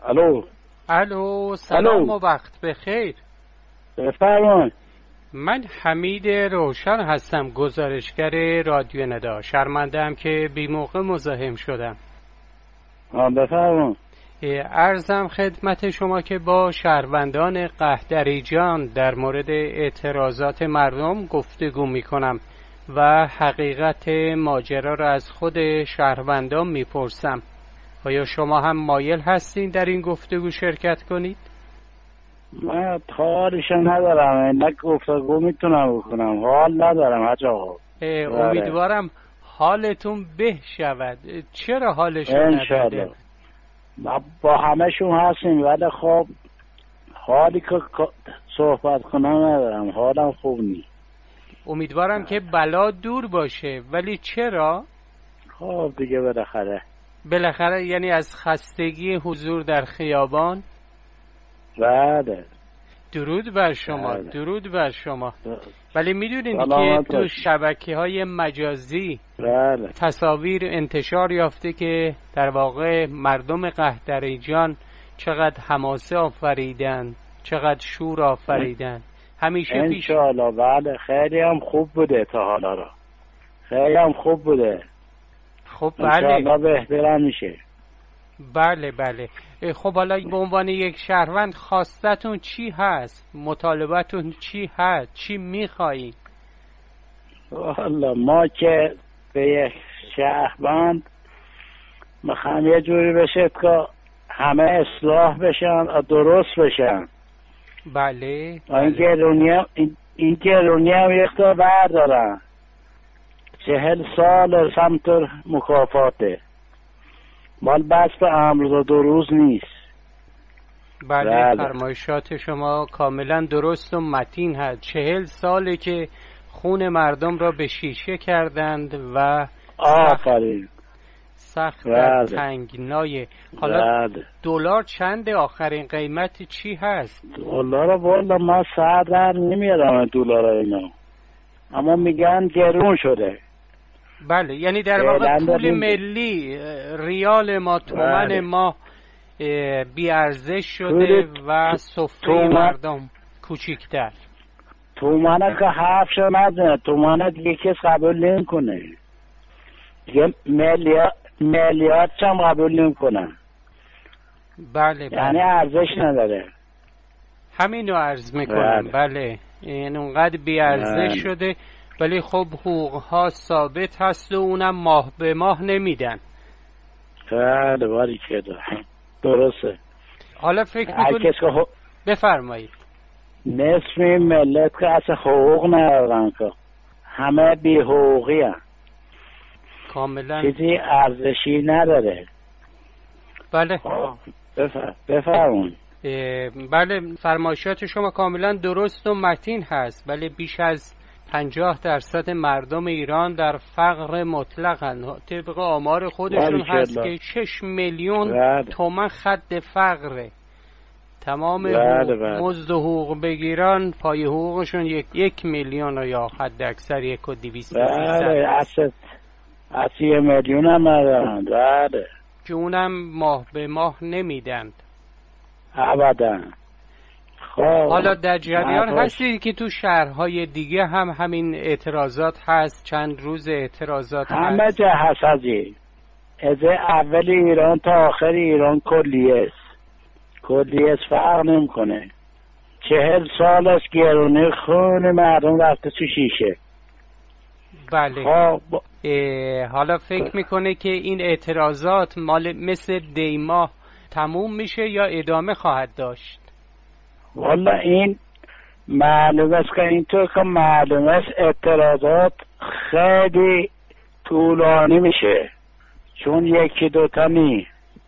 الو سلام و وقت بخیر. بفرمایید. من حمید روشن هستم، گزارشگر رادیو ندا. شرمنده‌ام که بی موقع مزاحم شدم. بفرمایید. عرضم خدمت شما که با شهروندان قهدریجان در مورد اعتراضات مردم گفتگو می کنم و حقیقت ماجرا را از خود شهروندان می پرسم. آیا شما هم مایل هستین در این گفتگو شرکت کنید؟ من حالش ندارم، اینک گفتگو میتونم بکنم، حال ندارم حاج آقا. امیدوارم حالتون به شود. چرا حالشون نداره؟ با همشون هستیم ولی خب حالی که صحبت کنم ندارم، حالم خوب نیست. امیدوارم که بلا دور باشه. ولی چرا؟ خب دیگه بالاخره یعنی از خستگی حضور در خیابان؟ بله. درود بر شما. بله. درود بر شما. ولی میدونین که تو شبکه‌های مجازی بله. تصاویر انتشار یافته که در واقع مردم قهدریجان چقدر حماسه آفریدن، چقدر شور آفریدن. همیشه انشاءالله. بله خیلی هم خوب بوده تا حالا را، خیلی هم خوب بوده. خب بله انشاءالله بهتر میشه. بله. خب حالا به عنوان یک شهروند خواستتون چی هست؟ مطالبتون چی هست؟ چی میخوایید؟ والا ما که به یک شهروند میخوام یه جوری بشه که همه اصلاح بشن، درست بشن. بله. این گرونی هم یک تا بردارن. 40 سال سمت مکافاته، مال بس به امروز 2 روز نیست. بله. فرمایشات شما کاملا درست و متین هست. 40 ساله که خون مردم را به شیشه کردند و سخت در تنگنای. حالا دلار چنده؟ آخرین قیمت چی هست؟ دلار والا من سر در نمیارم دلار اینا، اما میگن گرون شده. بله یعنی در واقع پول ملی ریال ما، تومن ما بی ارزش شده و سفره مردم کوچیک‌تر. تومنه که حرفش نزنه، تومنه دیگه کس قبول نمیکنه، دیگه میلیارد هم قبول نمیکنن. بله. یعنی ارزش نداره. همینو عرض میکنم. بله یعنی اونقدر بی ارزش شده. ولی خب حقوق ها ثابت هست و اونم ماه به ماه نمیدن. بله باری که درسته. حالا فکر میکنید بفرمایید. نصف ملت که اصلا حقوق ندارن، که همه بی حقوقی هم. کاملا چیزی ارزشی نداره. بله. بفرمایید. بله فرمایشات شما کاملا درست و متین هست. ولی بیش از 50% مردم ایران در فقر مطلقن. طبق آمار خودشون هست که 6 میلیون تومان خط فقره. تمام مزد و حقوق بگیرن پای حقوقشون 1 میلیون یا حد اکثر 1.200. بله اصلا 1 میلیون هم ندارن. بله که اونم ماه به ماه نمیدند ابدا. حالا در جریان هستید که تو شهرهای دیگه هم همین اعتراضات هست؟ چند روز اعتراضات هست؟ همه جا هست. از اول ایران تا آخر ایران کلیه فرق نمیکنه. 40 سال از گرونی خون مردم رفته تو شیشه. بله. حالا فکر میکنه که این اعتراضات مثل دیما تموم میشه یا ادامه خواهد داشت؟ والا این معلوم است که اینطور که معلوم است اعتراضات خیلی طولانی میشه، چون 1-2 تا نی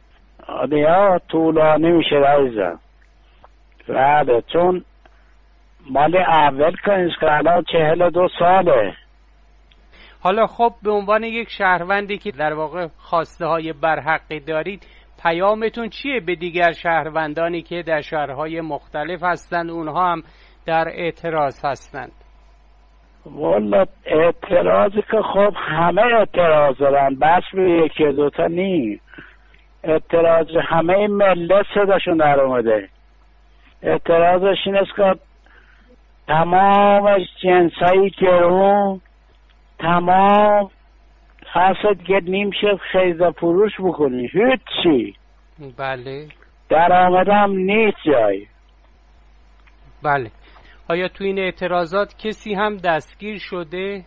طولانی میشه عزیزم. بله چون مال اول کنیست که الان 42 ساله. حالا خب به عنوان یک شهروندی که در واقع خواسته های برحقی دارید، پیامتون چیه به دیگر شهروندانی که در شهرهای مختلف هستند، اونها هم در اعتراض هستند؟ والا اعتراضی که خب همه اعتراض دارن، بس به 1-2 تا نی. اعتراض همه ملت صداشون در اومده. اعتراضش این است که تمام جنسایی گرون، تمام خاصت که نمیشه خیزه فروش بکنی، هیچی. بله. در آمدم نیست جایی. بله. آیا تو این اعتراضات کسی هم دستگیر شده؟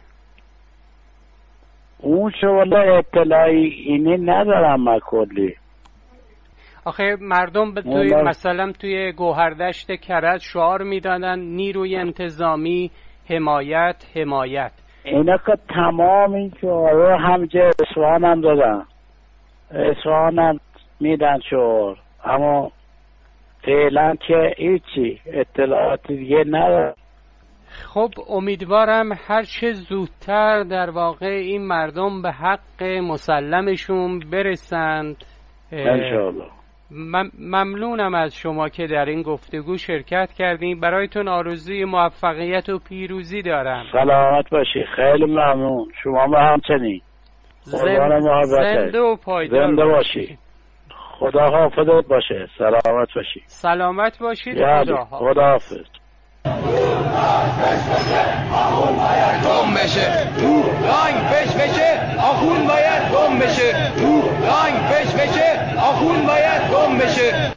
اون شوالا اطلاعی اینه ندارم من کلی. آخه مردم توی مثلا توی گوهردشت کرج شعار میدادن نیروی انتظامی حمایت حمایت. اینا که تمام این شعار همجه اصفهان هم دادن، اصفهان هم میدن شعار، اما فعلا که هیچی اطلاعات دیگه ندارم. خب امیدوارم هر چه زودتر در واقع این مردم به حق مسلمشون برسند. انشاءالله. ممنونم از شما که در این گفتگو شرکت کردین. برایتون آرزوی موفقیت و پیروزی دارم. سلامت باشی. خیلی ممنون. شما ما همچنین. زنده و پایدار زنده باشی. خدا حافظت باشه. سلامت باشی. سلامت باشید. خدا حافظ. آخون باید گم بشه، رنگ فش بشه، آخون باید گم بشه، رنگ فش بشه، آخون باید گم بشه.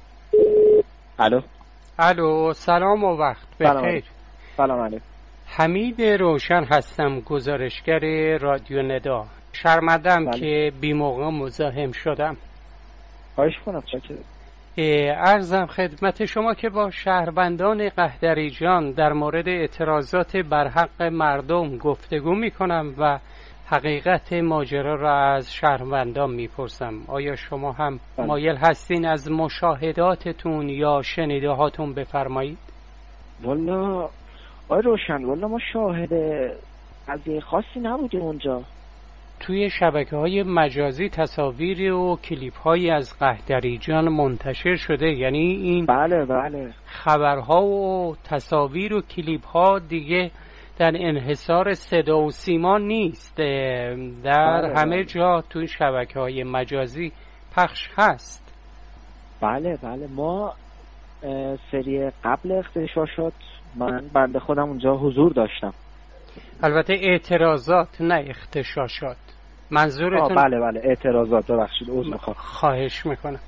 الو سلام و وقت بخیر. سلام علیکم. حمید روشن هستم، گزارشگر رادیو ندا. شرمندم که بی موقع مزاحم شدم. خواهش کنم. چکر عرضم خدمت شما که با شهروندان قهدریجان در مورد اعتراضات بر حق مردم گفتگو می کنم و حقیقت ماجرا را از شهروندان می پرسم. آیا شما هم مایل هستین از مشاهداتتون یا شنیده هاتون بفرمایید؟ والا آی روشن، والا ما شاهد قضیه خاصی نبودیم اونجا. توی شبکه‌های مجازی تصاویر و کلیپ‌هایی از قهدریجان منتشر شده، یعنی این بله خبرها و تصاویر و کلیپ‌ها دیگه در انحصار صدا و سیما نیست، در همه جا توی شبکه‌های مجازی پخش هست. بله ما سری قبل اغتشاشات من بنده خودم اونجا حضور داشتم. البته اعتراضات نه اغتشاشات. منظورتون؟ بله اعتراضات. ببخشید عذر میخوام. خواهش میکنم.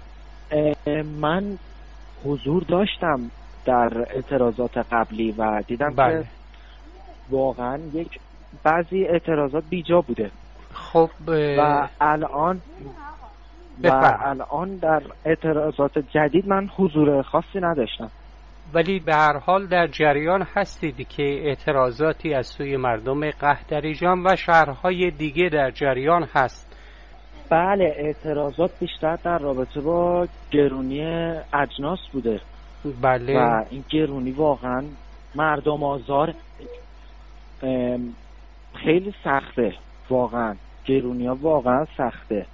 من حضور داشتم در اعتراضات قبلی و دیدم که واقعا یک بعضی اعتراضات بیجا بوده. خب و الان در اعتراضات جدید من حضور خاصی نداشتم. ولی به هر حال در جریان هستید که اعتراضاتی از سوی مردم قهدریجان و شهرهای دیگه در جریان هست. بله، اعتراضات بیشتر در رابطه با گرونی اجناس بوده. بله. و این گرونی واقعا مردم آزار خیلی سخته. واقعا گرونی ها واقعا سخته.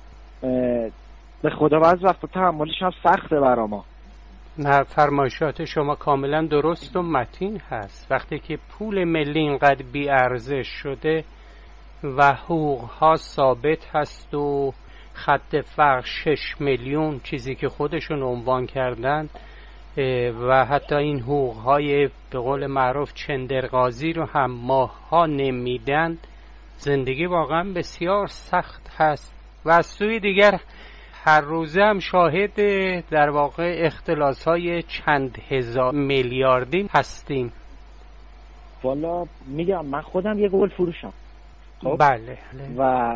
به خدا بعض وقتا تحملش هم سخته برا ما. نه، فرمایشات شما کاملا درست و متین هست. وقتی که پول ملی اینقدر بی ارزش شده و حقوق ها ثابت هست و خط فقر 6 میلیون چیزی که خودشون عنوان کردن و حتی این حقوق های به قول معروف چندرغازی رو هم ماه ها نمیدن، زندگی واقعا بسیار سخت هست. و از سوی دیگر هر روزه هم شاهد در واقع اختلاس‌های چند هزار میلیاردی هستیم. والا میگم من خودم یه گل فروشم. بله. و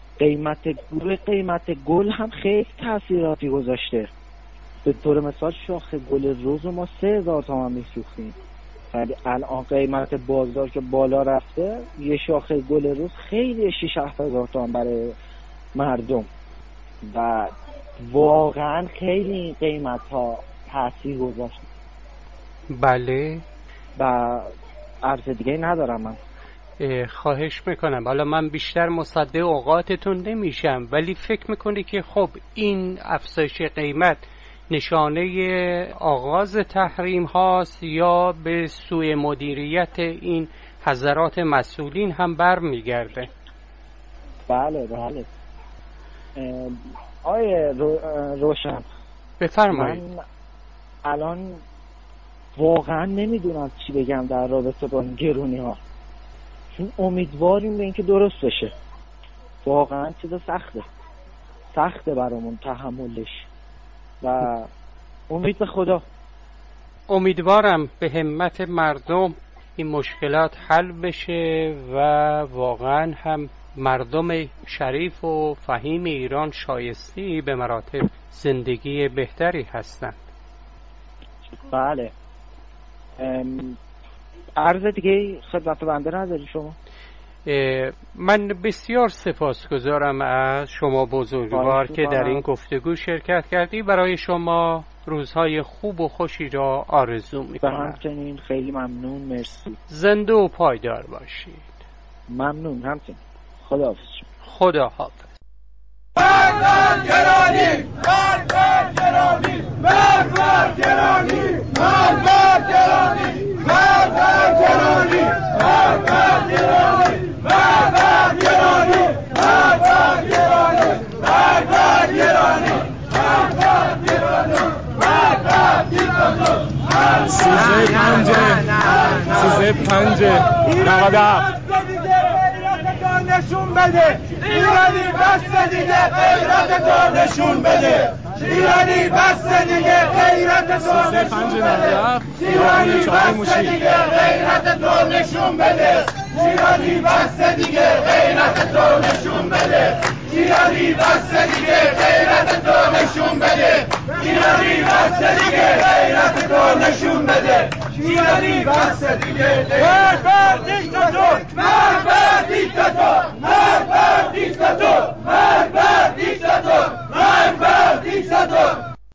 قیمت گل هم خیلی تاثیراتی گذاشته. به طور مثال شاخه گل روز ما 3000 تومان می‌فروختیم. ولی الان قیمت بازار که بالا رفته، یه شاخه گل روز خیلی 6-7 هزار تومان برای مردم. و واقعا خیلی این قیمت ها تاثیر گذاشت. بله. و عرض دیگه ندارم من. خواهش میکنم. حالا من بیشتر مصدق اوقاتتون نمیشم، ولی فکر میکنی که خب این افزایش قیمت نشانه آغاز تحریم هاست یا به سوی مدیریت این حضرات مسئولین هم برمیگرده؟ بله. آیه روشن، بفرمایید. من الان واقعا نمیدونم چی بگم در رابطه با این گرونی ها، چون امیدواریم به اینکه درست بشه. واقعا چیز سخته برامون تحملش و امید به خدا. امیدوارم به همت مردم این مشکلات حل بشه و واقعا هم مردم شریف و فهیم ایران شایسته به مراتب زندگی بهتری هستند. بله. عرض دیگه خدمت بنده نداری شما؟ من بسیار سپاسگزارم از شما بزرگوار که در این گفتگو شرکت کردی. برای شما روزهای خوب و خوشی را آرزو می‌کنم. همچنین خیلی ممنون، مرسی. زنده و پایدار باشید. ممنون همچنین. خداحافظ. خداحافظ. مرد گرانی، مرد گرانی، مرد گرانی، مرد گرانی، مرد گرانی، مرد گرانی، مرد گرانی، مرد گرانی، مرد گرانی، مرد گرانی، مرد گرانی، سوزه پنجه 97 نشون بده ایرانی، بس دیگه غیرت تو نشون بده ایرانی، بس دیگه غیرت تو نشون بده ایرانی، بس دیگه غیرت تو نشون بده ایرانی، بس دیگه غیرت تو نشون بده ایرانی، بس دیگه غیرت تو نشون بده ایرانی، بس دیگه غیرت تو نشون بده ایرانی، بس دیگه مرد بر دیکتاتور، مرد بر دیکتاتور، مرد بر دیکتاتور.